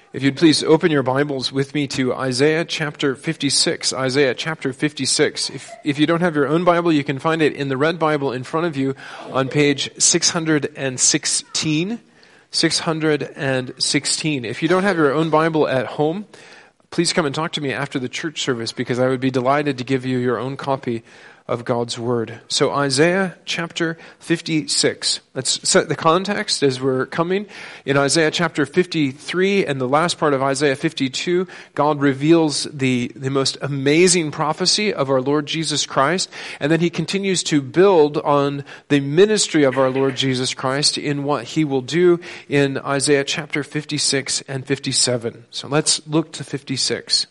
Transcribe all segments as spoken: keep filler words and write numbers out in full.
If you'd please open your Bibles with me to Isaiah chapter fifty-six. Isaiah chapter fifty-six. If, if you don't have your own Bible, you can find it in the red Bible in front of you on page six hundred sixteen. six hundred sixteen. If you don't have your own Bible at home, please come and talk to me after the church service, because I would be delighted to give you your own copy of God's Word. So Isaiah chapter fifty-six. Let's set the context as we're coming. In Isaiah chapter fifty-three and the last part of Isaiah fifty-two, God reveals the, the most amazing prophecy of our Lord Jesus Christ, and then he continues to build on the ministry of our Lord Jesus Christ in what he will do in Isaiah chapter fifty-six and fifty-seven. So let's look to fifty-six.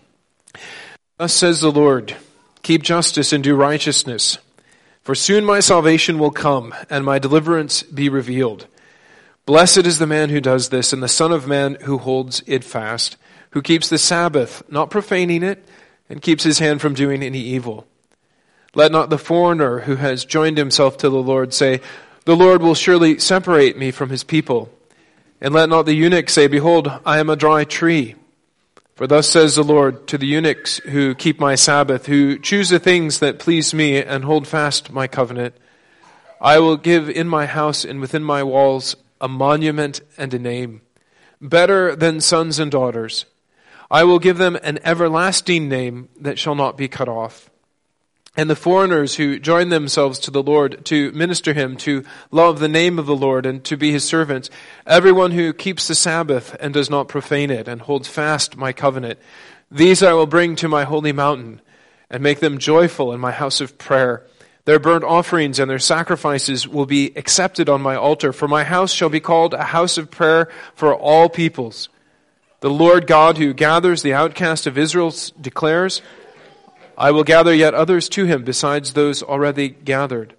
Thus says the Lord, keep justice and do righteousness, for soon my salvation will come, and my deliverance be revealed. Blessed is the man who does this, and the Son of Man who holds it fast, who keeps the Sabbath, not profaning it, and keeps his hand from doing any evil. Let not the foreigner who has joined himself to the Lord say, the Lord will surely separate me from his people. And let not the eunuch say, behold, I am a dry tree. For thus says the Lord to the eunuchs who keep my Sabbath, who choose the things that please me and hold fast my covenant, I will give in my house and within my walls a monument and a name, better than sons and daughters. I will give them an everlasting name that shall not be cut off. And the foreigners who join themselves to the Lord to minister him, to love the name of the Lord and to be his servants, everyone who keeps the Sabbath and does not profane it and holds fast my covenant, these I will bring to my holy mountain and make them joyful in my house of prayer. Their burnt offerings and their sacrifices will be accepted on my altar, for my house shall be called a house of prayer for all peoples. The Lord God who gathers the outcast of Israel declares, I will gather yet others to him besides those already gathered.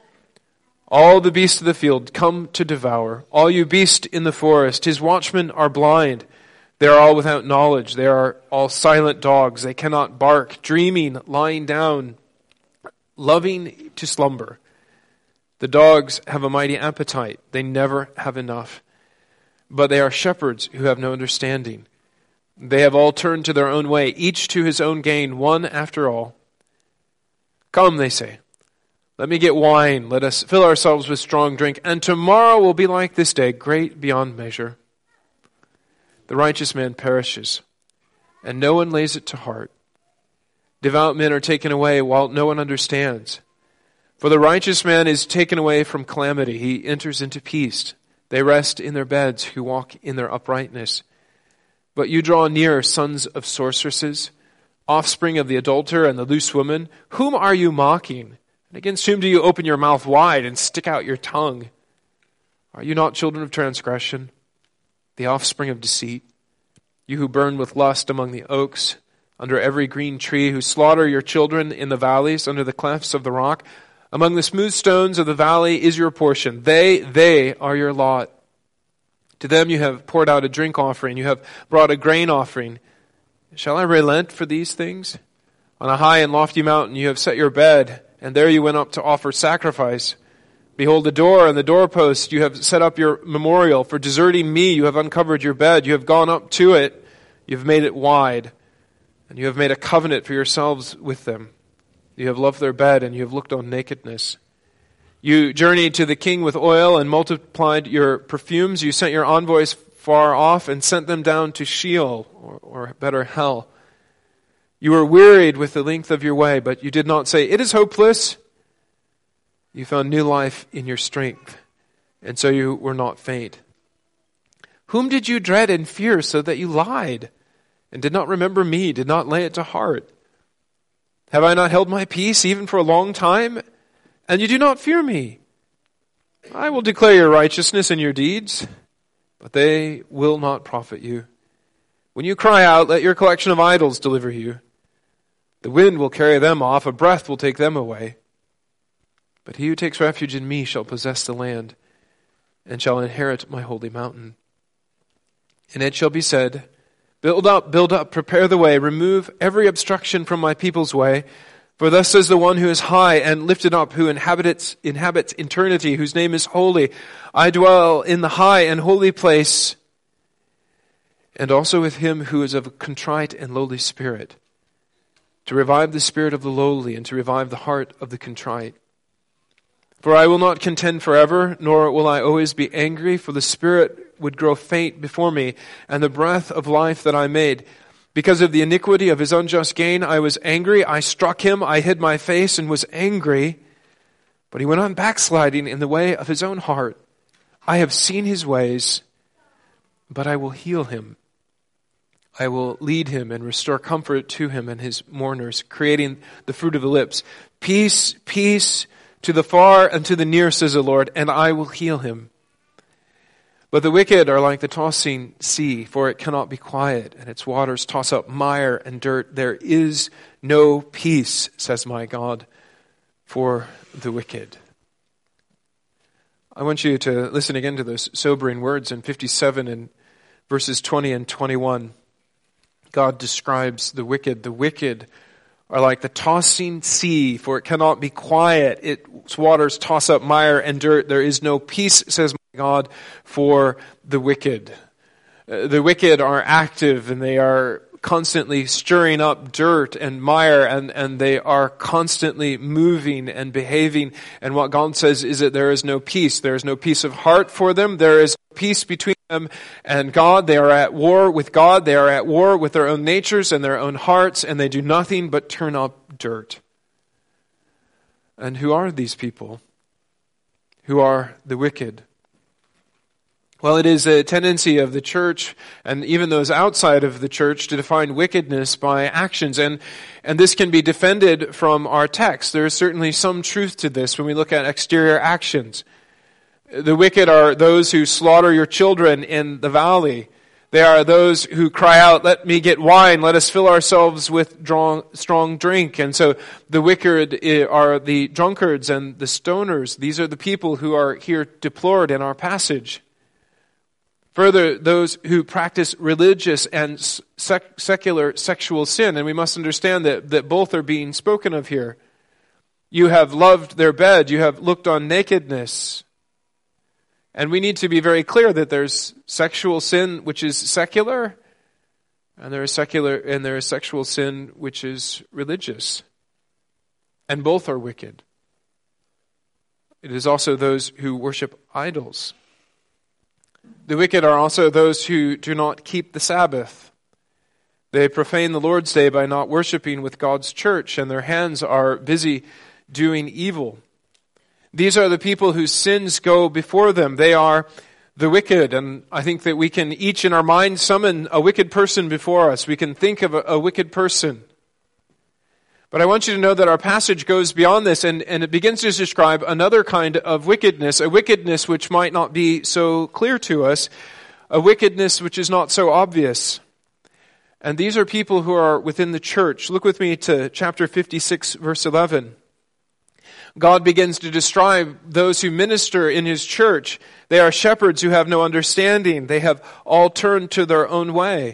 All the beasts of the field come to devour. All you beasts in the forest, his watchmen are blind. They are all without knowledge. They are all silent dogs. They cannot bark, dreaming, lying down, loving to slumber. The dogs have a mighty appetite. They never have enough. But they are shepherds who have no understanding. They have all turned to their own way, each to his own gain, one after all. Come, they say, let me get wine, let us fill ourselves with strong drink, and tomorrow will be like this day, great beyond measure. The righteous man perishes, and no one lays it to heart. Devout men are taken away while no one understands. For the righteous man is taken away from calamity, he enters into peace. They rest in their beds who walk in their uprightness. But you draw near, sons of sorceresses, offspring of the adulterer and the loose woman. Whom are you mocking? And against whom do you open your mouth wide and stick out your tongue? Are you not children of transgression, the offspring of deceit? You who burn with lust among the oaks, under every green tree, who slaughter your children in the valleys, under the clefts of the rock. Among the smooth stones of the valley is your portion. They, they are your lot. To them you have poured out a drink offering. You have brought a grain offering. Shall I relent for these things? On a high and lofty mountain you have set your bed, and there you went up to offer sacrifice. Behold, the door and the doorpost, you have set up your memorial. For deserting me you have uncovered your bed. You have gone up to it. You have made it wide. And you have made a covenant for yourselves with them. You have loved their bed, and you have looked on nakedness. You journeyed to the king with oil and multiplied your perfumes. You sent your envoys far off and sent them down to Sheol, or, or better, hell. You were wearied with the length of your way, but you did not say, it is hopeless. You found new life in your strength, and so you were not faint. Whom did you dread and fear so that you lied, and did not remember me, did not lay it to heart? Have I not held my peace even for a long time? And you do not fear me. I will declare your righteousness and your deeds, but they will not profit you. When you cry out, let your collection of idols deliver you. The wind will carry them off, a breath will take them away. But he who takes refuge in me shall possess the land, and shall inherit my holy mountain. And it shall be said, build up, build up, prepare the way, remove every obstruction from my people's way. For thus says the one who is high and lifted up, who inhabits, inhabits eternity, whose name is holy. I dwell in the high and holy place, and also with him who is of a contrite and lowly spirit, to revive the spirit of the lowly and to revive the heart of the contrite. For I will not contend forever, nor will I always be angry, for the spirit would grow faint before me, and the breath of life that I made. Because of the iniquity of his unjust gain, I was angry. I struck him. I hid my face and was angry. But he went on backsliding in the way of his own heart. I have seen his ways, but I will heal him. I will lead him and restore comfort to him and his mourners, creating the fruit of the lips. Peace, peace to the far and to the near, says the Lord, and I will heal him. But the wicked are like the tossing sea, for it cannot be quiet, and its waters toss up mire and dirt. There is no peace, says my God, for the wicked. I want you to listen again to those sobering words in fifty-seven and verses twenty and twenty-one. God describes the wicked. The wicked are like the tossing sea, for it cannot be quiet. Its waters toss up mire and dirt. There is no peace, says my God, for the wicked. Uh, the wicked are active, and they are constantly stirring up dirt and mire, and, and they are constantly moving and behaving. And what God says is that there is no peace. There is no peace of heart for them. There is peace between them and God. They are at war with God. They are at war with their own natures and their own hearts, and they do nothing but turn up dirt. And who are these people? Who are the wicked? Well, it is a tendency of the church and even those outside of the church to define wickedness by actions. And, and this can be defended from our text. There is certainly some truth to this when we look at exterior actions. The wicked are those who slaughter your children in the valley. They are those who cry out, "Let me get wine, let us fill ourselves with strong drink." And so the wicked are the drunkards and the stoners. These are the people who are here deplored in our passage. Further, those who practice religious and sec- secular sexual sin, and we must understand that, that both are being spoken of here. You have loved their bed, you have looked on nakedness. And we need to be very clear that there's sexual sin which is secular, and there is secular and there is sexual sin which is religious. And both are wicked. It is also those who worship idols. The wicked are also those who do not keep the Sabbath. They profane the Lord's Day by not worshiping with God's church, and their hands are busy doing evil. These are the people whose sins go before them. They are the wicked, and I think that we can each in our mind summon a wicked person before us. We can think of a, a wicked person. But I want you to know that our passage goes beyond this, and, and it begins to describe another kind of wickedness, a wickedness which might not be so clear to us, a wickedness which is not so obvious. And these are people who are within the church. Look with me to chapter fifty-six, verse eleven. God begins to describe those who minister in His church. They are shepherds who have no understanding. They have all turned to their own way.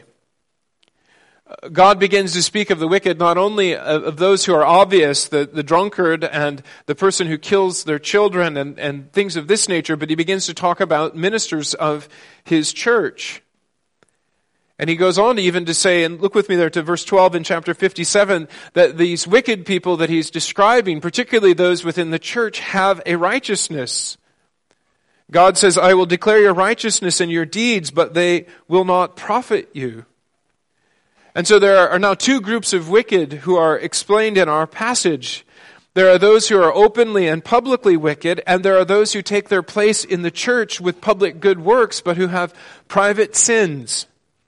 God begins to speak of the wicked, not only of those who are obvious, the, the drunkard and the person who kills their children and, and things of this nature, but He begins to talk about ministers of His church. And He goes on to even to say, and look with me there to verse twelve in chapter fifty-seven, that these wicked people that He's describing, particularly those within the church, have a righteousness. God says, "I will declare your righteousness and your deeds, but they will not profit you." And so there are now two groups of wicked who are explained in our passage. There are those who are openly and publicly wicked, and there are those who take their place in the church with public good works, but who have private sins.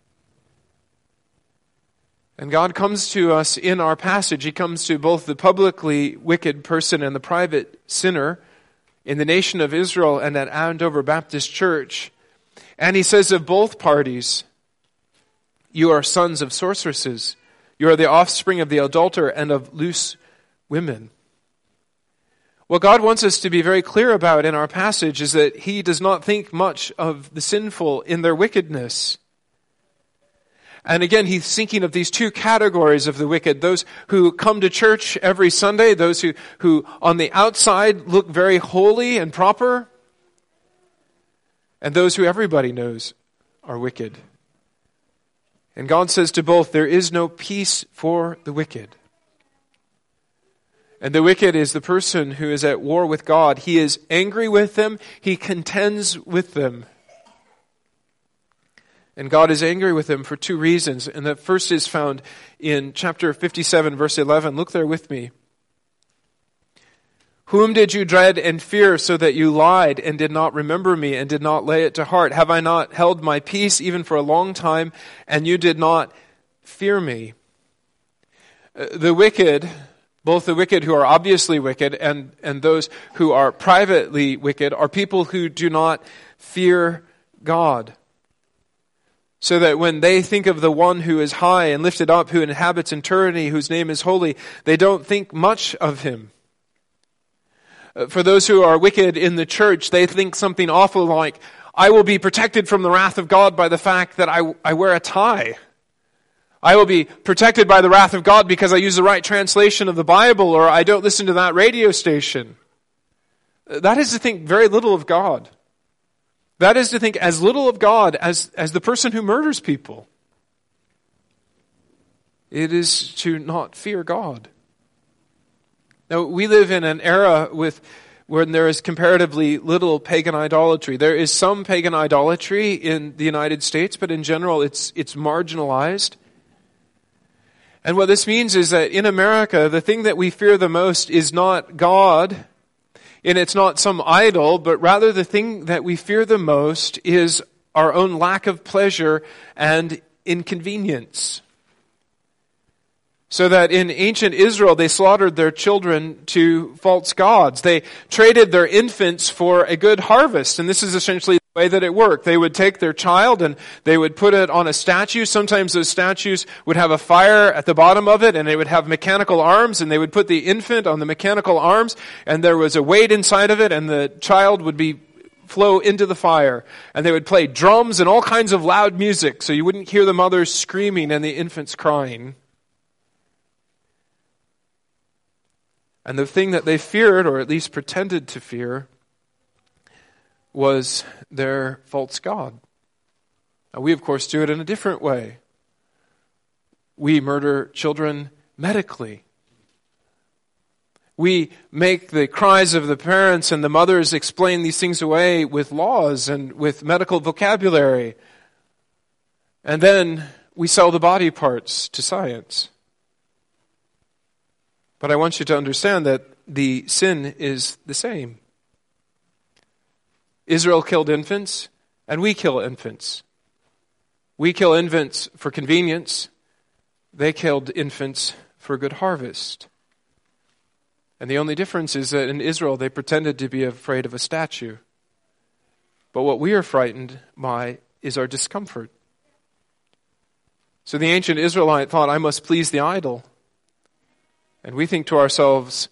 And God comes to us in our passage. He comes to both the publicly wicked person and the private sinner in the nation of Israel and at Andover Baptist Church. And He says of both parties, "You are sons of sorceresses. You are the offspring of the adulterer and of loose women." What God wants us to be very clear about in our passage is that He does not think much of the sinful in their wickedness. And again, He's thinking of these two categories of the wicked. Those who come to church every Sunday, those who, who on the outside look very holy and proper, and those who everybody knows are wicked. And God says to both, there is no peace for the wicked. And the wicked is the person who is at war with God. He is angry with them. He contends with them. And God is angry with them for two reasons. And the first is found in chapter fifty-seven, verse eleven. Look there with me. Whom did you dread and fear so that you lied and did not remember me and did not lay it to heart? Have I not held my peace even for a long time and you did not fear me? The wicked, both the wicked who are obviously wicked and, and those who are privately wicked, are people who do not fear God. So that when they think of the one who is high and lifted up, who inhabits eternity, whose name is holy, they don't think much of him. For those who are wicked in the church, they think something awful like, I will be protected from the wrath of God by the fact that I, I wear a tie. I will be protected by the wrath of God because I use the right translation of the Bible, or I don't listen to that radio station. That is to think very little of God. That is to think as little of God as, as the person who murders people. It is to not fear God. Now, we live in an era with when there is comparatively little pagan idolatry. There is some pagan idolatry in the United States, but in general it's it's marginalized. And what this means is that in America, the thing that we fear the most is not God, and it's not some idol, but rather the thing that we fear the most is our own lack of pleasure and inconvenience. So that in ancient Israel, they slaughtered their children to false gods. They traded their infants for a good harvest. And this is essentially the way that it worked. They would take their child and they would put it on a statue. Sometimes those statues would have a fire at the bottom of it and they would have mechanical arms, and they would put the infant on the mechanical arms and there was a weight inside of it and the child would be flow into the fire. And they would play drums and all kinds of loud music so you wouldn't hear the mothers screaming and the infants crying. And the thing that they feared, or at least pretended to fear, was their false god. Now, we, of course, do it in a different way. We murder children medically. We make the cries of the parents and the mothers explain these things away with laws and with medical vocabulary. And then we sell the body parts to science. But I want you to understand that the sin is the same. Israel killed infants, and we kill infants. We kill infants for convenience. They killed infants for a good harvest. And the only difference is that in Israel, they pretended to be afraid of a statue. But what we are frightened by is our discomfort. So the ancient Israelite thought, I must please the idol. And we think to ourselves,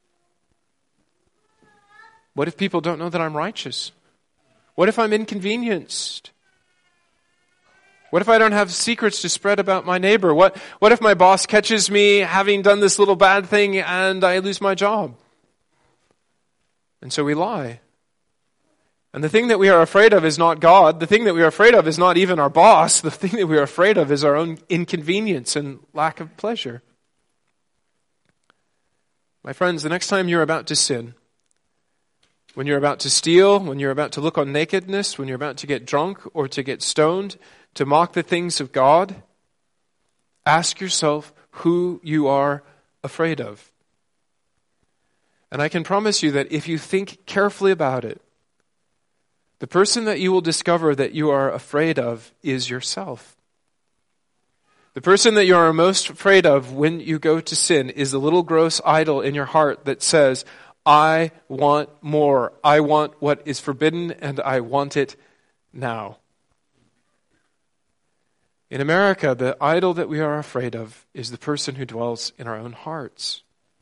what if people don't know that I'm righteous? What if I'm inconvenienced? What if I don't have secrets to spread about my neighbor? What, what if my boss catches me having done this little bad thing and I lose my job? And so we lie. And the thing that we are afraid of is not God. The thing that we are afraid of is not even our boss. The thing that we are afraid of is our own inconvenience and lack of pleasure. My friends, the next time you're about to sin, when you're about to steal, when you're about to look on nakedness, when you're about to get drunk or to get stoned, to mock the things of God, ask yourself who you are afraid of. And I can promise you that if you think carefully about it, the person that you will discover that you are afraid of is yourself. The person that you are most afraid of when you go to sin is the little gross idol in your heart that says, I want more. I want what is forbidden and I want it now. In America, the idol that we are afraid of is the person who dwells in our own hearts.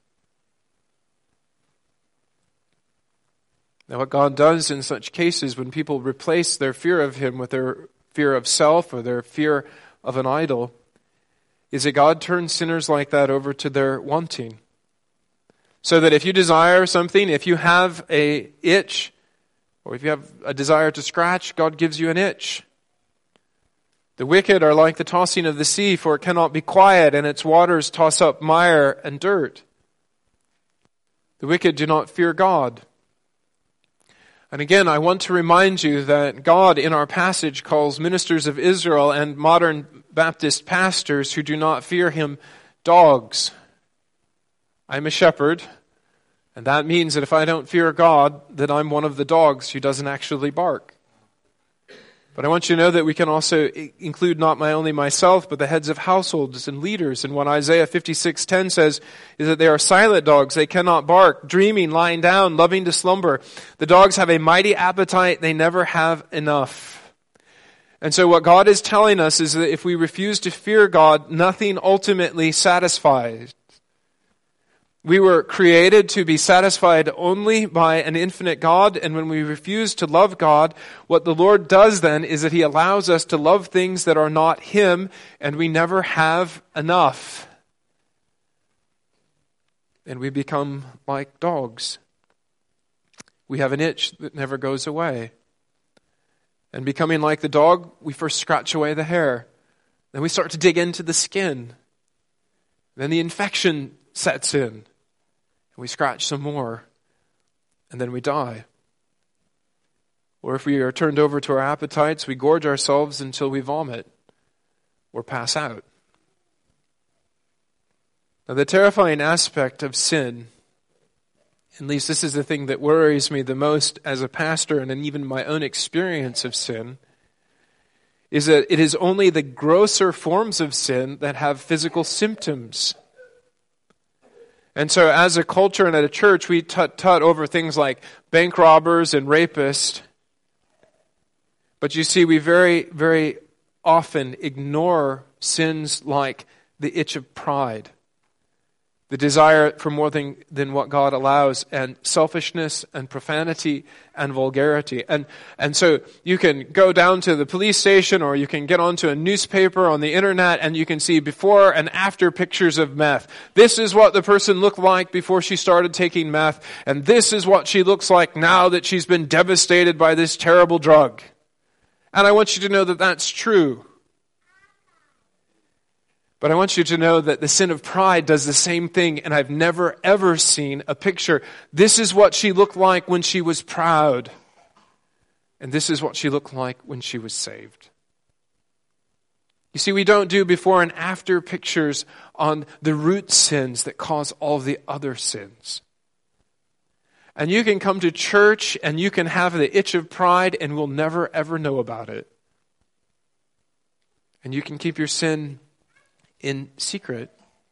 Now, what God does in such cases when people replace their fear of Him with their fear of self or their fear of an idol is that God turns sinners like that over to their wanting. So that if you desire something, if you have a itch, or if you have a desire to scratch, God gives you an itch. The wicked are like the tossing of the sea, for it cannot be quiet, and its waters toss up mire and dirt. The wicked do not fear God. And again, I want to remind you that God in our passage calls ministers of Israel and modern Baptist pastors who do not fear him dogs. I'm a shepherd, and that means that if I don't fear God, that I'm one of the dogs who doesn't actually bark. But I want you to know that we can also include not my only myself, but the heads of households and leaders. And what Isaiah fifty-six ten says is that they are silent dogs. They cannot bark, dreaming, lying down, loving to slumber. The dogs have a mighty appetite. They never have enough. And so what God is telling us is that if we refuse to fear God, nothing ultimately satisfies. We were created to be satisfied only by an infinite God, and when we refuse to love God, what the Lord does then is that he allows us to love things that are not him, and we never have enough. And we become like dogs. We have an itch that never goes away. And becoming like the dog, we first scratch away the hair. Then we start to dig into the skin. Then the infection sets in. We scratch some more, and then we die. Or if we are turned over to our appetites, we gorge ourselves until we vomit or pass out. Now, the terrifying aspect of sin, at least this is the thing that worries me the most as a pastor and in even my own experience of sin, is that it is only the grosser forms of sin that have physical symptoms. And so as a culture and at a church, we tut-tut over things like bank robbers and rapists. But you see, we very, very often ignore sins like the itch of pride, the desire for more than, than what God allows, and selfishness and profanity and vulgarity. And and so you can go down to the police station, or you can get onto a newspaper on the internet, and you can see before and after pictures of meth. This is what the person looked like before she started taking meth, and this is what she looks like now that she's been devastated by this terrible drug. And I want you to know that that's true. But I want you to know that the sin of pride does the same thing, and I've never ever seen a picture. This is what she looked like when she was proud, and this is what she looked like when she was saved. You see, we don't do before and after pictures on the root sins that cause all the other sins. And you can come to church and you can have the itch of pride and we'll never ever know about it. And you can keep your sin in secret.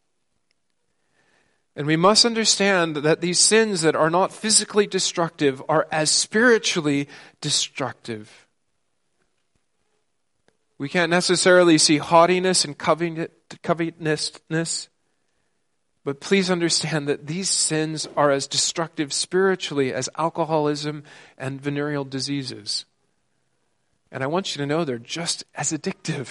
And we must understand that these sins that are not physically destructive are as spiritually destructive. We can't necessarily see haughtiness and covetousness, but please understand that these sins are as destructive spiritually as alcoholism and venereal diseases. And I want you to know they're just as addictive.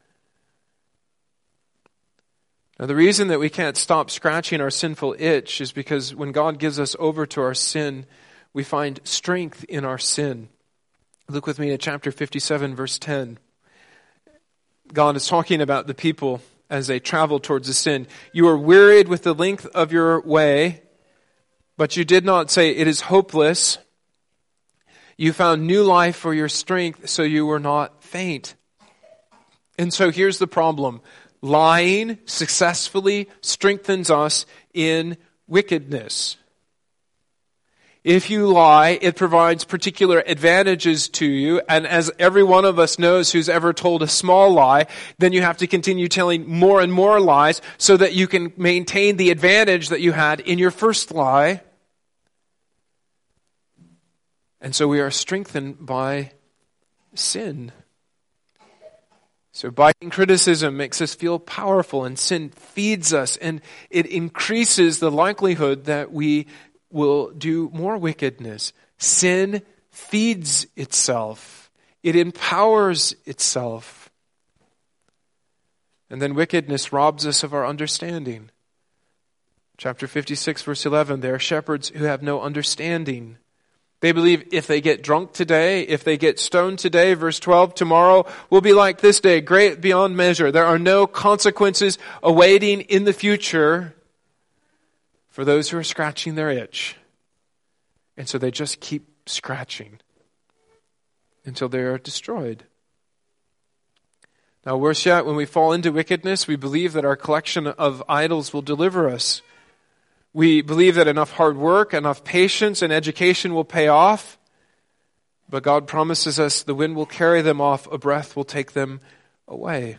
Now, the reason that we can't stop scratching our sinful itch is because when God gives us over to our sin, we find strength in our sin. Look with me at chapter fifty-seven, verse ten. God is talking about the people as they travel towards the sin. You are wearied with the length of your way, but you did not say it is hopeless. You found new life for your strength, so you were not faint. And so here's the problem. Lying successfully strengthens us in wickedness. If you lie, it provides particular advantages to you, and as every one of us knows who's ever told a small lie, then you have to continue telling more and more lies so that you can maintain the advantage that you had in your first lie. And so we are strengthened by sin. So biting criticism makes us feel powerful, and sin feeds us, and it increases the likelihood that we will do more wickedness. Sin feeds itself. It empowers itself. And then wickedness robs us of our understanding. Chapter fifty-six, verse eleven, there are shepherds who have no understanding. They believe if they get drunk today, if they get stoned today, verse twelve, tomorrow will be like this day, great beyond measure. There are no consequences awaiting in the future for those who are scratching their itch. And so they just keep scratching until they are destroyed. Now, worse yet, when we fall into wickedness, we believe that our collection of idols will deliver us. We believe that enough hard work, enough patience, and education will pay off. But God promises us the wind will carry them off, a breath will take them away.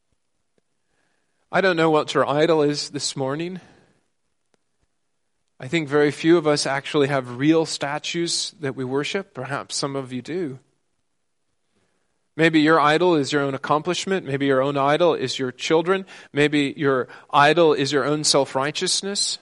I don't know what your idol is this morning. I think very few of us actually have real statues that we worship. Perhaps some of you do. Maybe your idol is your own accomplishment. Maybe your own idol is your children. Maybe your idol is your own self-righteousness.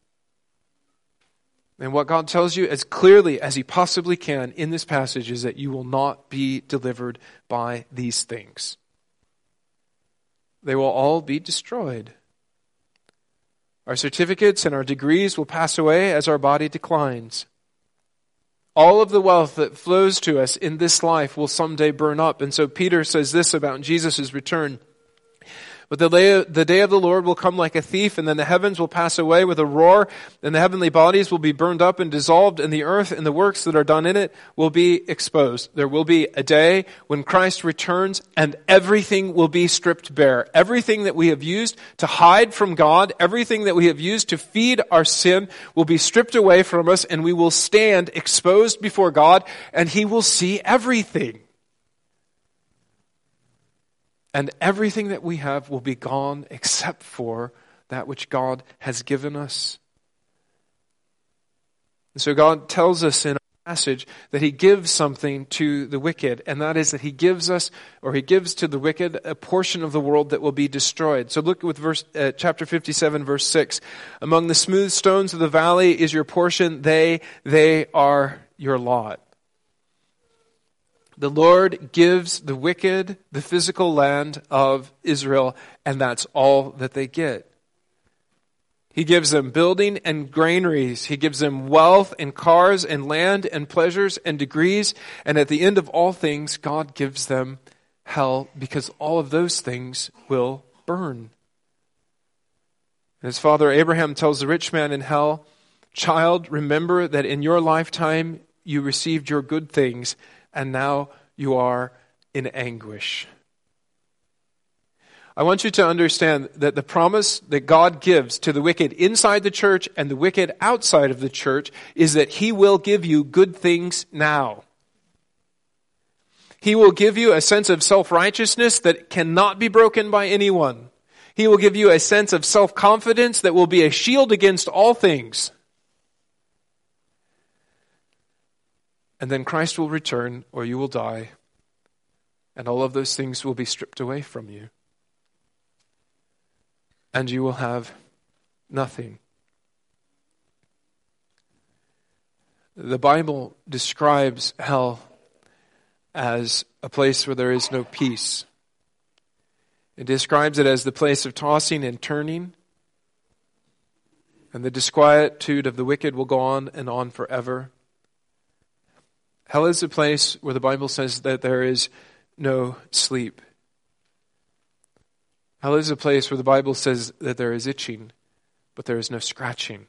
And what God tells you as clearly as He possibly can in this passage is that you will not be delivered by these things. They will all be destroyed. Our certificates and our degrees will pass away as our body declines. All of the wealth that flows to us in this life will someday burn up. And so Peter says this about Jesus' return. But the day, the day of the Lord will come like a thief, and then the heavens will pass away with a roar, and the heavenly bodies will be burned up and dissolved, and the earth and the works that are done in it will be exposed. There will be a day when Christ returns, and everything will be stripped bare. Everything that we have used to hide from God, everything that we have used to feed our sin will be stripped away from us, and we will stand exposed before God, and He will see everything. And everything that we have will be gone except for that which God has given us. And so God tells us in our passage that He gives something to the wicked, and that is that He gives us, or He gives to the wicked, a portion of the world that will be destroyed. So look with verse uh, chapter fifty-seven, verse six. Among the smooth stones of the valley is your portion; they they are your lot. The Lord gives the wicked the physical land of Israel, and that's all that they get. He gives them building and granaries. He gives them wealth and cars and land and pleasures and degrees. And at the end of all things, God gives them hell, because all of those things will burn. And his father Abraham tells the rich man in hell, "Child, remember that in your lifetime you received your good things, and now you are in anguish." I want you to understand that the promise that God gives to the wicked inside the church and the wicked outside of the church is that He will give you good things now. He will give you a sense of self-righteousness that cannot be broken by anyone. He will give you a sense of self-confidence that will be a shield against all things. And then Christ will return, or you will die, and all of those things will be stripped away from you. And you will have nothing. The Bible describes hell as a place where there is no peace. It describes it as the place of tossing and turning, and the disquietude of the wicked will go on and on forever. Hell is a place where the Bible says that there is no sleep. Hell is a place where the Bible says that there is itching, but there is no scratching.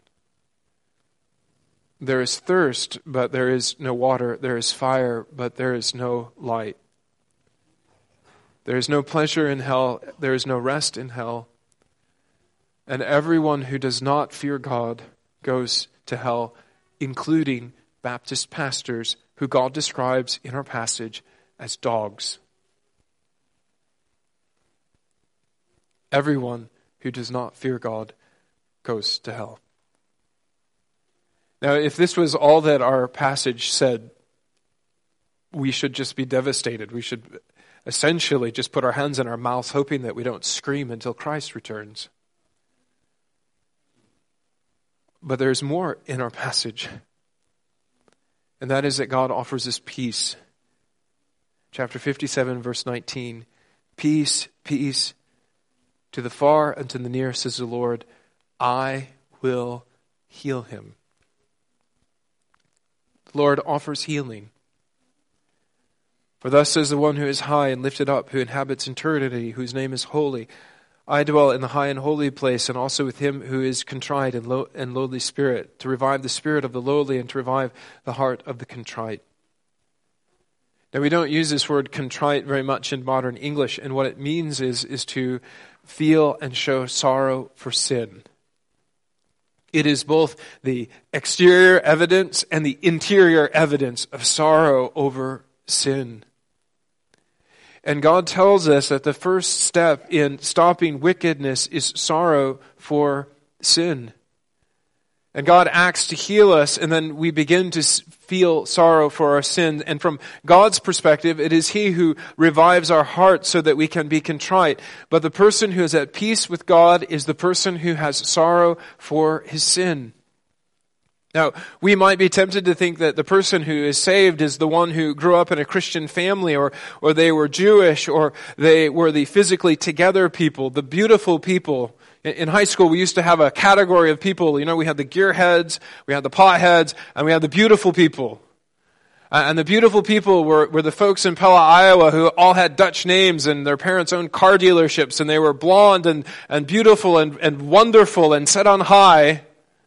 There is thirst, but there is no water. There is fire, but there is no light. There is no pleasure in hell. There is no rest in hell. And everyone who does not fear God goes to hell, including Baptist pastors who God describes in our passage as dogs. Everyone who does not fear God goes to hell. Now, if this was all that our passage said, we should just be devastated. We should essentially just put our hands in our mouths, hoping that we don't scream until Christ returns. But there's more in our passage. And that is that God offers us peace. Chapter fifty-seven, verse nineteen. Peace, peace, to the far and to the near, says the Lord, I will heal him. The Lord offers healing. For thus says the one who is high and lifted up, who inhabits eternity, whose name is holy. I dwell in the high and holy place, and also with him who is contrite and, low, and lowly spirit, to revive the spirit of the lowly and to revive the heart of the contrite. Now, we don't use this word contrite very much in modern English, and what it means is, is to feel and show sorrow for sin. It is both the exterior evidence and the interior evidence of sorrow over sin. And God tells us that the first step in stopping wickedness is sorrow for sin. And God acts to heal us, and then we begin to feel sorrow for our sin. And from God's perspective, it is He who revives our hearts so that we can be contrite. But the person who is at peace with God is the person who has sorrow for his sin. Now, we might be tempted to think that the person who is saved is the one who grew up in a Christian family, or, or they were Jewish, or they were the physically together people, the beautiful people. In high school, we used to have a category of people. You know, we had the gearheads, we had the potheads, and we had the beautiful people. Uh, and the beautiful people were, were the folks in Pella, Iowa, who all had Dutch names and their parents owned car dealerships, and they were blonde and, and beautiful and, and wonderful and set on high.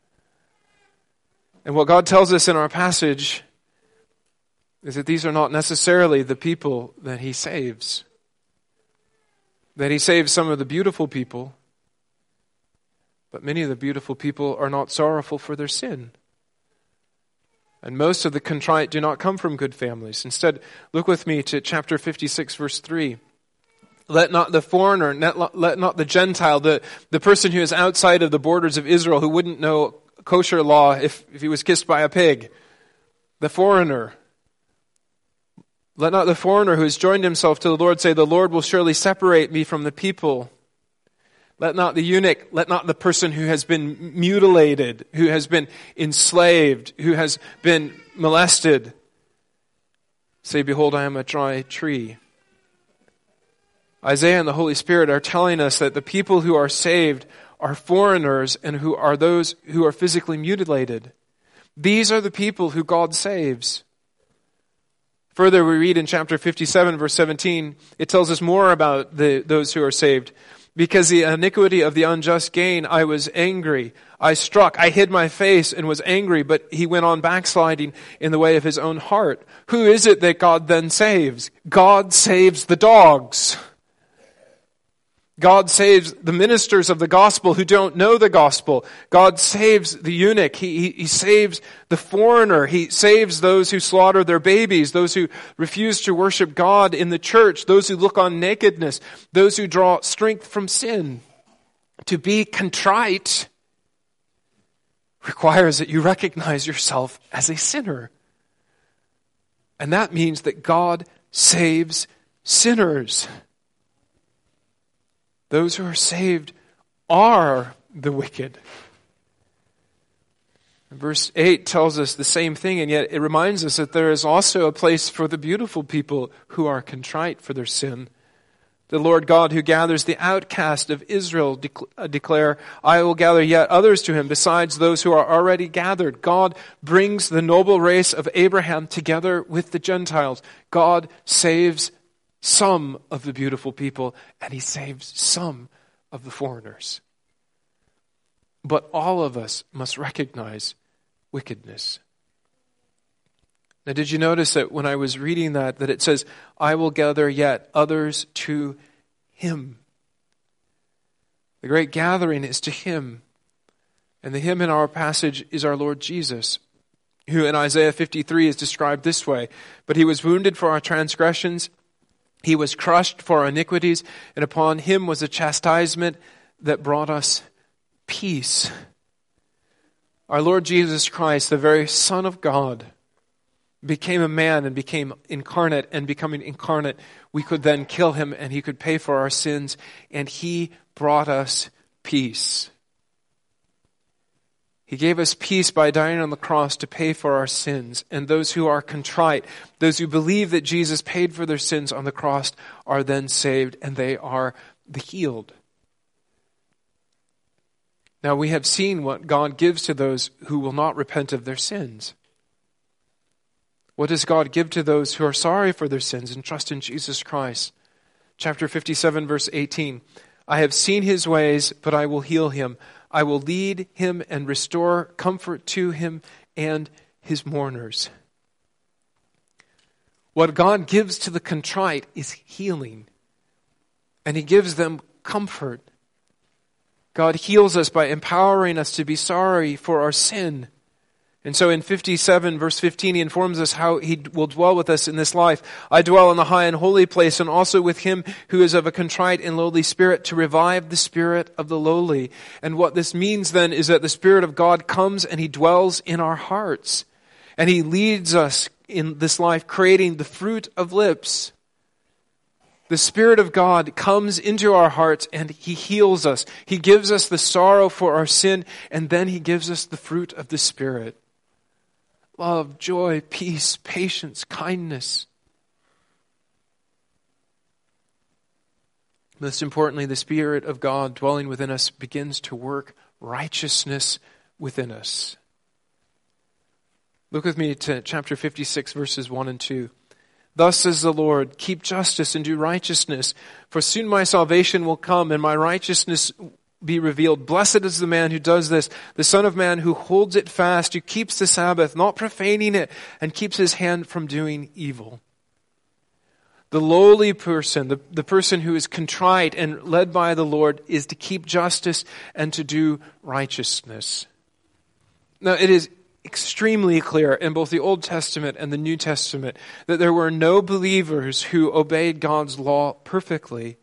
And what God tells us in our passage is that these are not necessarily the people that He saves. That He saves some of the beautiful people, but many of the beautiful people are not sorrowful for their sin. And most of the contrite do not come from good families. Instead, look with me to chapter fifty-six, verse three. Let not the foreigner, let not the Gentile, the, the person who is outside of the borders of Israel, who wouldn't know kosher law if, if he was kissed by a pig, the foreigner, let not the foreigner who has joined himself to the Lord say, the Lord will surely separate me from the people. Let not the eunuch, let not the person who has been mutilated, who has been enslaved, who has been molested, say, behold, I am a dry tree. Isaiah and the Holy Spirit are telling us that the people who are saved are foreigners and who are those who are physically mutilated. These are the people who God saves. Further, we read in chapter fifty-seven, verse seventeen, it tells us more about the, those who are saved. Because the iniquity of the unjust gain, I was angry. I struck, I hid my face and was angry, but he went on backsliding in the way of his own heart. Who is it that God then saves? God saves the dogs. God saves the ministers of the gospel who don't know the gospel. God saves the eunuch. He, he, he saves the foreigner. He saves those who slaughter their babies, those who refuse to worship God in the church, those who look on nakedness, those who draw strength from sin. To be contrite requires that you recognize yourself as a sinner. And that means that God saves sinners. Those who are saved are the wicked. Verse eight tells us the same thing, and yet it reminds us that there is also a place for the beautiful people who are contrite for their sin. The Lord God who gathers the outcast of Israel dec- declare, I will gather yet others to him besides those who are already gathered. God brings the noble race of Abraham together with the Gentiles. God saves some of the beautiful people, and He saves some of the foreigners. But all of us must recognize wickedness. Now, did you notice that when I was reading that, that it says, I will gather yet others to Him. The great gathering is to Him. And the Him in our passage is our Lord Jesus, who in Isaiah fifty-three is described this way, but He was wounded for our transgressions, He was crushed for our iniquities, and upon Him was a chastisement that brought us peace. Our Lord Jesus Christ, the very Son of God, became a man and became incarnate, and becoming incarnate, we could then kill Him and He could pay for our sins, and He brought us peace. He gave us peace by dying on the cross to pay for our sins. And those who are contrite, those who believe that Jesus paid for their sins on the cross, are then saved, and they are the healed. Now we have seen what God gives to those who will not repent of their sins. What does God give to those who are sorry for their sins and trust in Jesus Christ? Chapter fifty-seven, verse eighteen. I have seen his ways, but I will heal him. I will lead him and restore comfort to him and his mourners. What God gives to the contrite is healing. And he gives them comfort. God heals us by empowering us to be sorry for our sin. And so in fifty-seven, verse fifteen, he informs us how he will dwell with us in this life. I dwell in the high and holy place, and also with him who is of a contrite and lowly spirit, to revive the spirit of the lowly. And what this means then is that the Spirit of God comes and he dwells in our hearts. And he leads us in this life, creating the fruit of lips. The Spirit of God comes into our hearts and he heals us. He gives us the sorrow for our sin, and then he gives us the fruit of the Spirit. Love, joy, peace, patience, kindness. Most importantly, the Spirit of God dwelling within us begins to work righteousness within us. Look with me to chapter fifty-six, verses one and two. Thus says the Lord, keep justice and do righteousness, for soon my salvation will come and my righteousness be revealed. Blessed is the man who does this, the Son of Man who holds it fast, who keeps the Sabbath, not profaning it, and keeps his hand from doing evil. The lowly person, the, the person who is contrite and led by the Lord, is to keep justice and to do righteousness. Now it is extremely clear in both the Old Testament and the New Testament that there were no believers who obeyed God's law perfectly.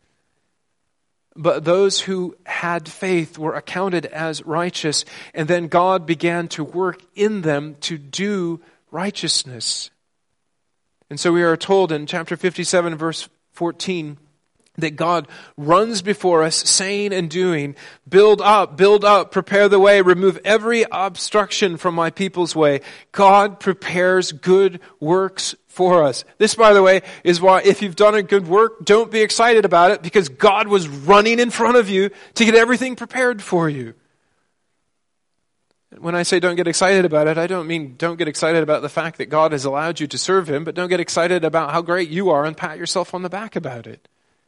But those who had faith were accounted as righteous, and then God began to work in them to do righteousness. And so we are told in chapter fifty-seven, verse fourteen, that God runs before us, saying and doing, build up, build up, prepare the way, remove every obstruction from my people's way. God prepares good works for us. This, by the way, is why if you've done a good work, don't be excited about it, because God was running in front of you to get everything prepared for you. When I say don't get excited about it, I don't mean don't get excited about the fact that God has allowed you to serve him, but don't get excited about how great you are and pat yourself on the back about it.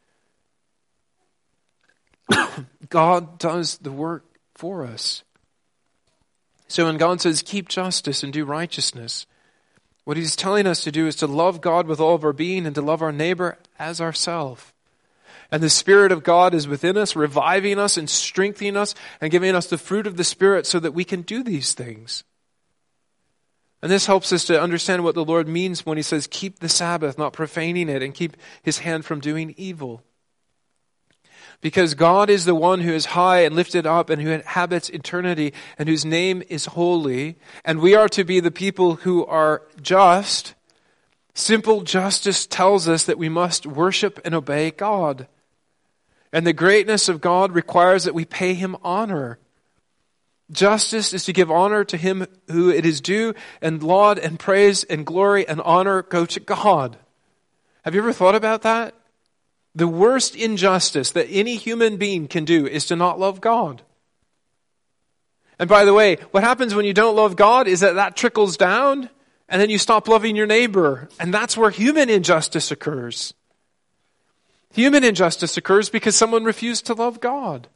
God does the work for us. So when God says, keep justice and do righteousness, what he's telling us to do is to love God with all of our being and to love our neighbor as ourselves. And the Spirit of God is within us, reviving us and strengthening us and giving us the fruit of the Spirit so that we can do these things. And this helps us to understand what the Lord means when he says, keep the Sabbath, not profaning it, and keep his hand from doing evil. Because God is the one who is high and lifted up and who inhabits eternity and whose name is holy. And we are to be the people who are just. Simple justice tells us that we must worship and obey God. And the greatness of God requires that we pay him honor. Justice is to give honor to him who it is due, and laud and praise and glory and honor go to God. Have you ever thought about that? The worst injustice that any human being can do is to not love God. And by the way, what happens when you don't love God is that that trickles down, and then you stop loving your neighbor. And that's where human injustice occurs. Human injustice occurs because someone refused to love God.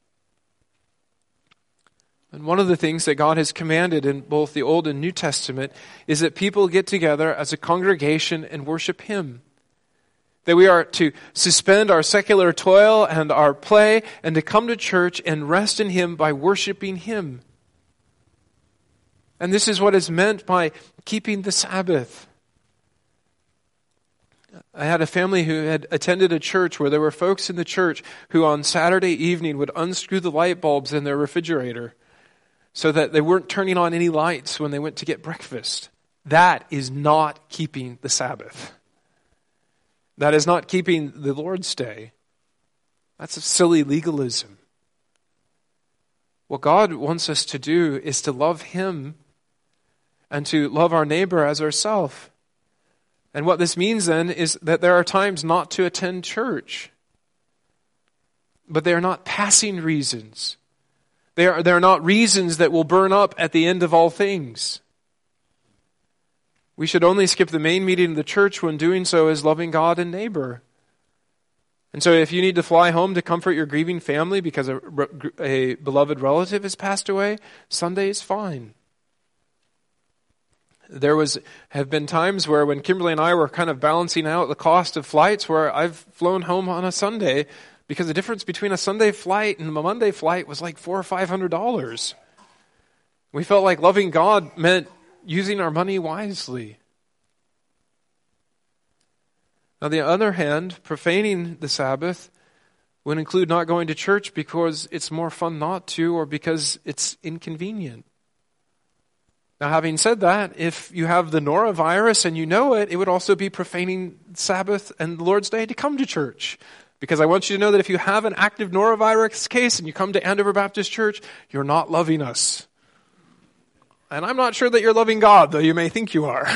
And one of the things that God has commanded in both the Old and New Testament is that people get together as a congregation and worship him. That we are to suspend our secular toil and our play and to come to church and rest in him by worshiping him. And this is what is meant by keeping the Sabbath. I had a family who had attended a church where there were folks in the church who on Saturday evening would unscrew the light bulbs in their refrigerator so that they weren't turning on any lights when they went to get breakfast. That is not keeping the Sabbath. That is not keeping the Lord's Day. That's a silly legalism. What God wants us to do is to love him and to love our neighbor as ourselves. And what this means then is that there are times not to attend church. But they are not passing reasons. They are, they are not reasons that will burn up at the end of all things. We should only skip the main meeting of the church when doing so is loving God and neighbor. And so if you need to fly home to comfort your grieving family because a, a beloved relative has passed away, Sunday is fine. There was have been times where when Kimberly and I were kind of balancing out the cost of flights where I've flown home on a Sunday because the difference between a Sunday flight and a Monday flight was like four or five hundred dollars. We felt like loving God meant using our money wisely. On the other hand, profaning the Sabbath would include not going to church because it's more fun not to or because it's inconvenient. Now, having said that, if you have the norovirus and you know it, it would also be profaning Sabbath and the Lord's Day to come to church. Because I want you to know that if you have an active norovirus case and you come to Andover Baptist Church, you're not loving us. And I'm not sure that you're loving God, though you may think you are.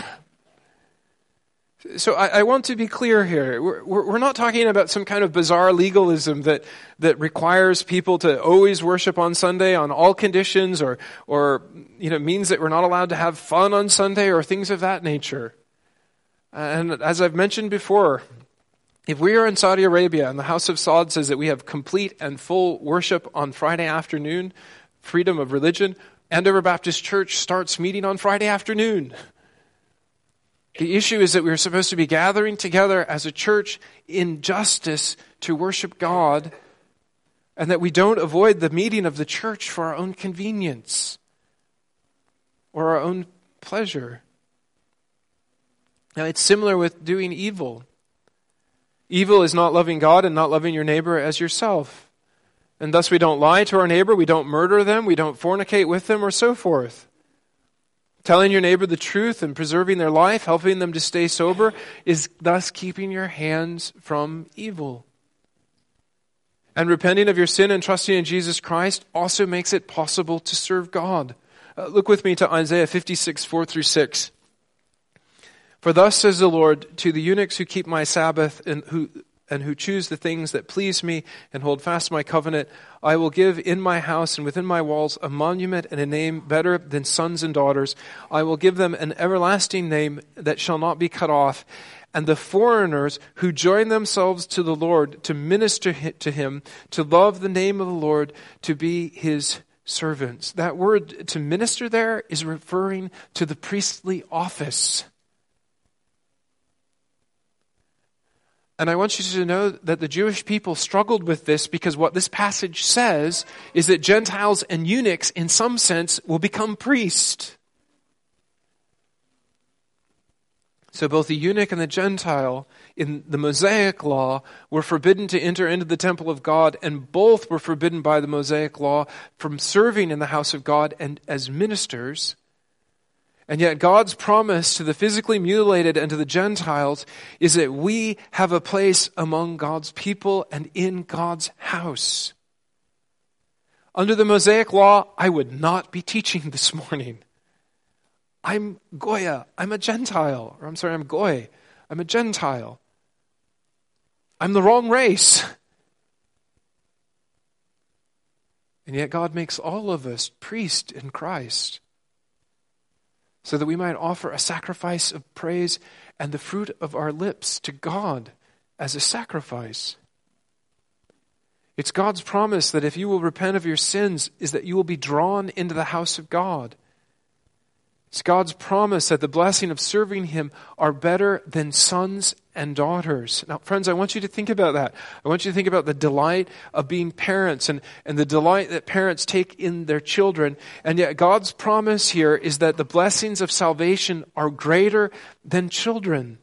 So I, I want to be clear here. We're, we're not talking about some kind of bizarre legalism that, that requires people to always worship on Sunday on all conditions or, or you know, means that we're not allowed to have fun on Sunday or things of that nature. And as I've mentioned before, if we are in Saudi Arabia and the House of Saud says that we have complete and full worship on Friday afternoon, freedom of religion, Andover Baptist Church starts meeting on Friday afternoon. The issue is that we're supposed to be gathering together as a church in justice to worship God, and that we don't avoid the meeting of the church for our own convenience or our own pleasure. Now, it's similar with doing evil. Evil is not loving God and not loving your neighbor as yourself. And thus we don't lie to our neighbor, we don't murder them, we don't fornicate with them, or so forth. Telling your neighbor the truth and preserving their life, helping them to stay sober, is thus keeping your hands from evil. And repenting of your sin and trusting in Jesus Christ also makes it possible to serve God. Uh, look with me to Isaiah fifty-six, four through six. For thus says the Lord, to the eunuchs who keep my Sabbath and who and who choose the things that please me and hold fast my covenant, I will give in my house and within my walls a monument and a name better than sons and daughters. I will give them an everlasting name that shall not be cut off. And the foreigners who join themselves to the Lord to minister to him, to love the name of the Lord, to be his servants. That word to minister there is referring to the priestly office. And I want you to know that the Jewish people struggled with this because what this passage says is that Gentiles and eunuchs, in some sense, will become priests. So both the eunuch and the Gentile in the Mosaic law were forbidden to enter into the temple of God, and both were forbidden by the Mosaic law from serving in the house of God and as ministers. And yet God's promise to the physically mutilated and to the Gentiles is that we have a place among God's people and in God's house. Under the Mosaic law, I would not be teaching this morning. I'm Goya. I'm a Gentile. Or I'm sorry, I'm Goy. I'm a Gentile. I'm the wrong race. And yet God makes all of us priests in Christ, so that we might offer a sacrifice of praise and the fruit of our lips to God as a sacrifice. It's God's promise that if you will repent of your sins, is that you will be drawn into the house of God. It's God's promise that the blessing of serving him are better than sons and daughters. Now, friends, I want you to think about that. I want you to think about the delight of being parents and, and the delight that parents take in their children. And yet God's promise here is that the blessings of salvation are greater than children.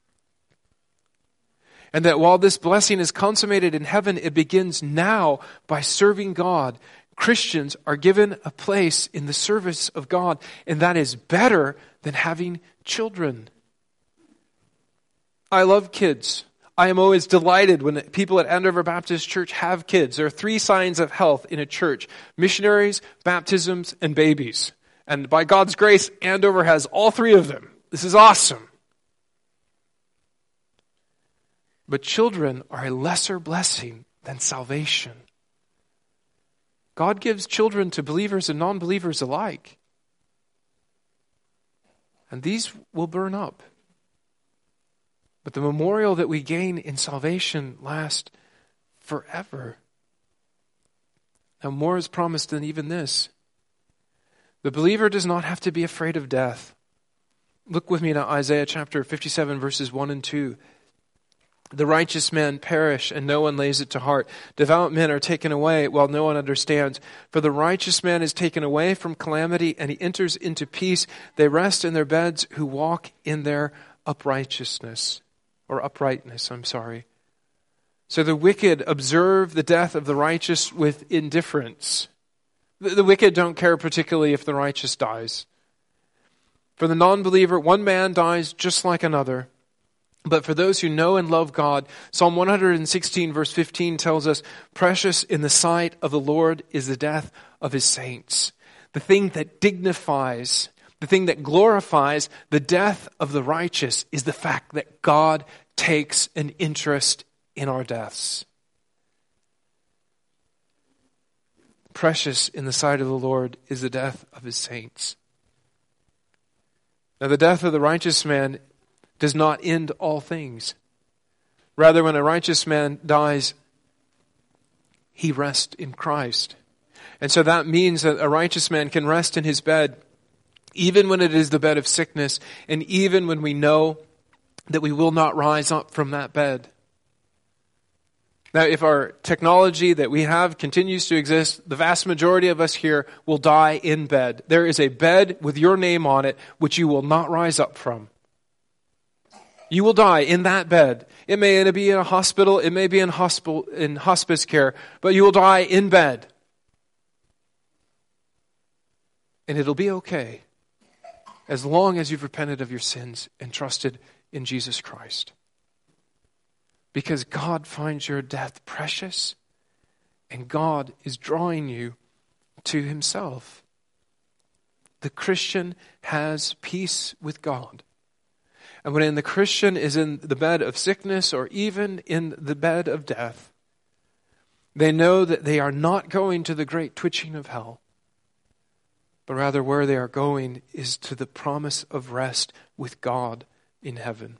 And that while this blessing is consummated in heaven, it begins now by serving God. Christians are given a place in the service of God, and that is better than having children. I love kids. I am always delighted when people at Andover Baptist Church have kids. There are three signs of health in a church: missionaries, baptisms, and babies. And by God's grace, Andover has all three of them. This is awesome. But children are a lesser blessing than salvation. God gives children to believers and non-believers alike. and these will burn up. But the memorial that we gain in salvation lasts forever. Now, more is promised than even this. The believer does not have to be afraid of death. Look with me to Isaiah chapter fifty-seven, verses one and two. The righteous men perish, and no one lays it to heart. Devout men are taken away, while no one understands. For the righteous man is taken away from calamity, and he enters into peace. They rest in their beds who walk in their uprightness. Or uprightness, I'm sorry. So the wicked observe the death of the righteous with indifference. The, the wicked don't care particularly if the righteous dies. For the non-believer, one man dies just like another. But for those who know and love God, Psalm one sixteen verse fifteen tells us, precious in the sight of the Lord is the death of his saints. The thing that dignifies, the thing that glorifies the death of the righteous is the fact that God takes an interest in our deaths. Precious in the sight of the Lord is the death of his saints. Now, the death of the righteous man does not end all things. Rather, when a righteous man dies, he rests in Christ. And so that means that a righteous man can rest in his bed, even when it is the bed of sickness, and even when we know that we will not rise up from that bed. Now, if our technology that we have continues to exist, the vast majority of us here will die in bed. There is a bed with your name on it, which you will not rise up from. You will die in that bed. It may be in a hospital, it may be in hospital, in hospice care, but you will die in bed. And it'll be okay, as long as you've repented of your sins and trusted in Jesus Christ. Because God finds your death precious, and God is drawing you to himself. The Christian has peace with God. And when the Christian is in the bed of sickness or even in the bed of death, they know that they are not going to the great twitching of hell, but rather where they are going is to the promise of rest with God in heaven.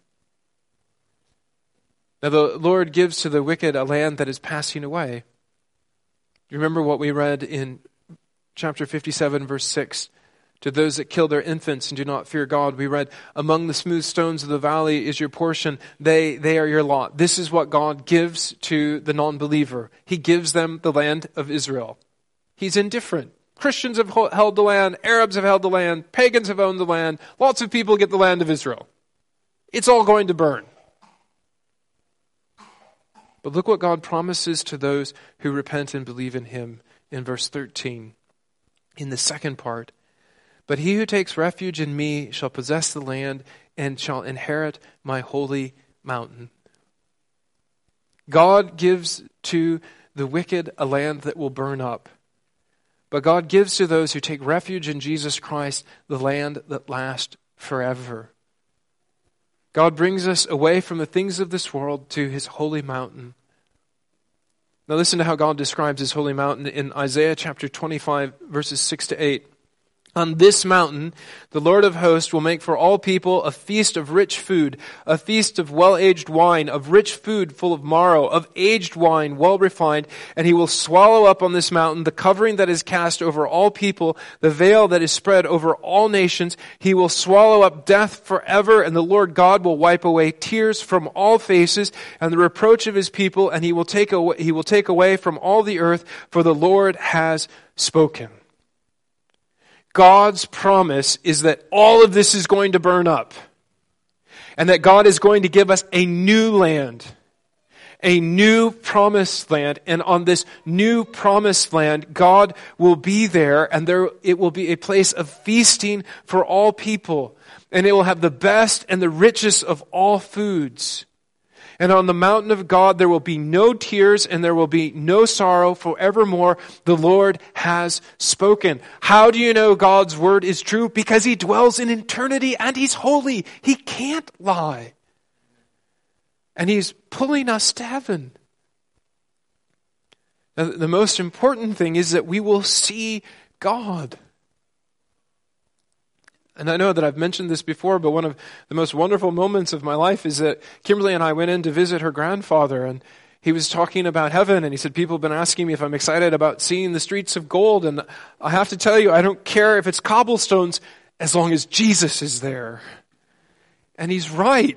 Now the Lord gives to the wicked a land that is passing away. You remember what we read in chapter fifty-seven, verse six? To those that kill their infants and do not fear God, we read, among the smooth stones of the valley is your portion. They, they are your lot. This is what God gives to the non-believer. He gives them the land of Israel. He's indifferent. Christians have held the land. Arabs have held the land. Pagans have owned the land. Lots of people get the land of Israel. It's all going to burn. But look what God promises to those who repent and believe in him in verse thirteen. In the second part, but he who takes refuge in me shall possess the land and shall inherit my holy mountain. God gives to the wicked a land that will burn up. But God gives to those who take refuge in Jesus Christ the land that lasts forever. God brings us away from the things of this world to his holy mountain. Now listen to how God describes his holy mountain in Isaiah chapter twenty-five, verses six to eight. On this mountain, the Lord of hosts will make for all people a feast of rich food, a feast of well-aged wine, of rich food full of marrow, of aged wine well refined, and he will swallow up on this mountain the covering that is cast over all people, the veil that is spread over all nations. He will swallow up death forever, and the Lord God will wipe away tears from all faces and the reproach of his people, and he will take away, he will take away from all the earth, for the Lord has spoken. God's promise is that all of this is going to burn up, and that God is going to give us a new land, a new promised land. And on this new promised land, God will be there, and there it will be a place of feasting for all people, and it will have the best and the richest of all foods. And on the mountain of God there will be no tears and there will be no sorrow forevermore. The Lord has spoken. How do you know God's word is true? Because he dwells in eternity and he's holy. He can't lie. And he's pulling us to heaven. Now, the most important thing is that we will see God. And I know that I've mentioned this before, but one of the most wonderful moments of my life is that Kimberly and I went in to visit her grandfather, and he was talking about heaven, and he said, people have been asking me if I'm excited about seeing the streets of gold, and I have to tell you, I don't care if it's cobblestones as long as Jesus is there. And he's right.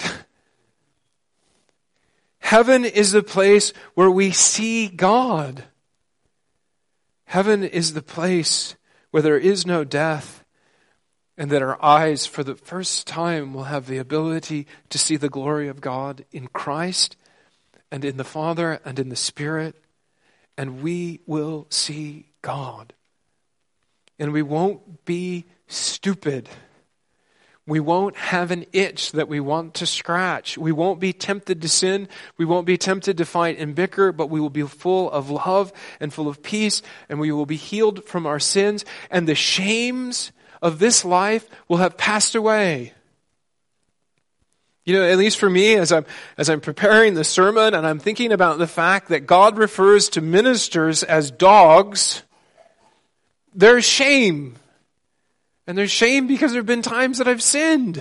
Heaven is the place where we see God. Heaven is the place where there is no death, and that our eyes for the first time will have the ability to see the glory of God in Christ and in the Father and in the Spirit, and we will see God. And we won't be stupid. We won't have an itch that we want to scratch. We won't be tempted to sin. We won't be tempted to fight and bicker, but we will be full of love and full of peace, and we will be healed from our sins, and the shames of this life will have passed away. You know, at least for me, as I'm, as I'm preparing the sermon and I'm thinking about the fact that God refers to ministers as dogs, there's shame. And there's shame because there have been times that I've sinned.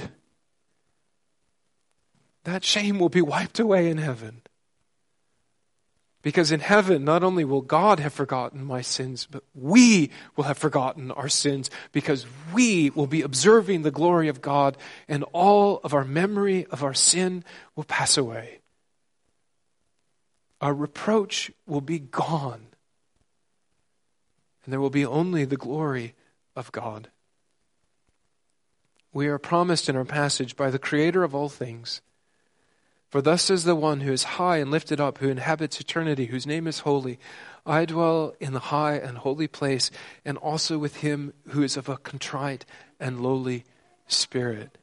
That shame will be wiped away in heaven. Because in heaven, not only will God have forgotten my sins, but we will have forgotten our sins, because we will be observing the glory of God, and all of our memory of our sin will pass away. Our reproach will be gone, and there will be only the glory of God. We are promised in our passage by the Creator of all things, for thus says the one who is high and lifted up, who inhabits eternity, whose name is holy, I dwell in the high and holy place, and also with him who is of a contrite and lowly spirit.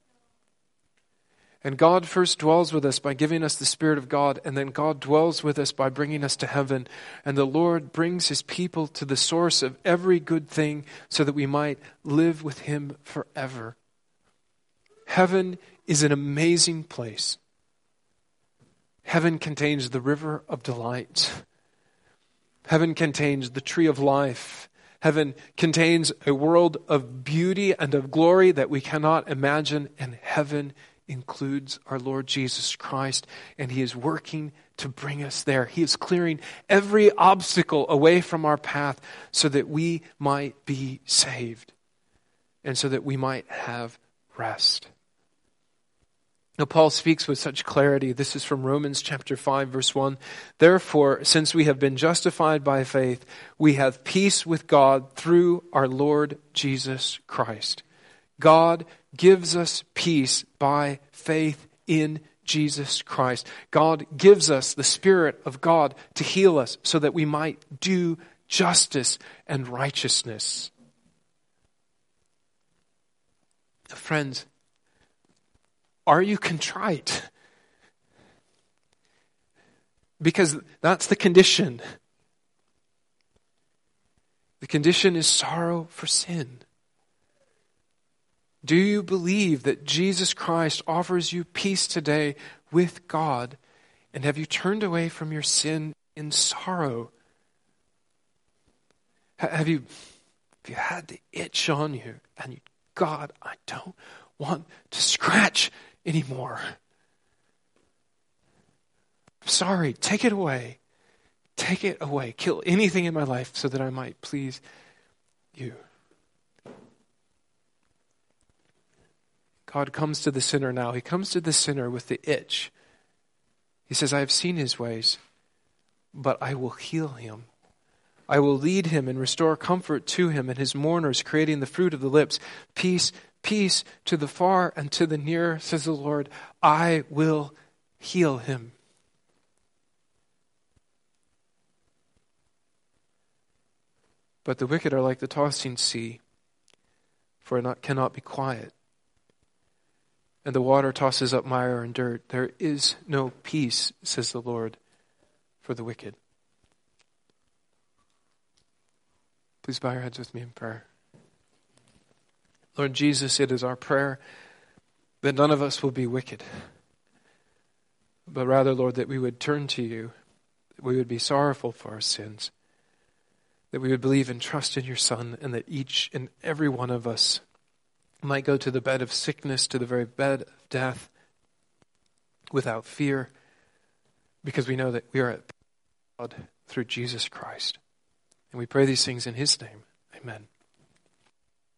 And God first dwells with us by giving us the Spirit of God, and then God dwells with us by bringing us to heaven. And the Lord brings his people to the source of every good thing so that we might live with him forever. Heaven is an amazing place. Heaven contains the river of delight. Heaven contains the tree of life. Heaven contains a world of beauty and of glory that we cannot imagine. And heaven includes our Lord Jesus Christ. And he is working to bring us there. He is clearing every obstacle away from our path so that we might be saved. And so that we might have rest. Now, Paul speaks with such clarity. This is from Romans chapter five, verse one. Therefore, since we have been justified by faith, we have peace with God through our Lord Jesus Christ. God gives us peace by faith in Jesus Christ. God gives us the Spirit of God to heal us so that we might do justice and righteousness. Friends, are you contrite? Because that's the condition. The condition is sorrow for sin. Do you believe that Jesus Christ offers you peace today with God? And have you turned away from your sin in sorrow? Have you, have you had the itch on you? And you, God, I don't want to scratch anymore. I'm sorry. Take it away. Take it away. Kill anything in my life so that I might please you. God comes to the sinner now. He comes to the sinner with the itch. He says, I have seen his ways, but I will heal him. I will lead him and restore comfort to him and his mourners, creating the fruit of the lips. Peace, peace to the far and to the near, says the Lord. I will heal him. But the wicked are like the tossing sea, for it not, cannot be quiet. And the water tosses up mire and dirt. There is no peace, says the Lord, for the wicked. Please bow your heads with me in prayer. Lord Jesus, it is our prayer that none of us will be wicked, but rather, Lord, that we would turn to you, that we would be sorrowful for our sins, that we would believe and trust in your Son, and that each and every one of us might go to the bed of sickness, to the very bed of death, without fear, because we know that we are at God through Jesus Christ. And we pray these things in his name. Amen.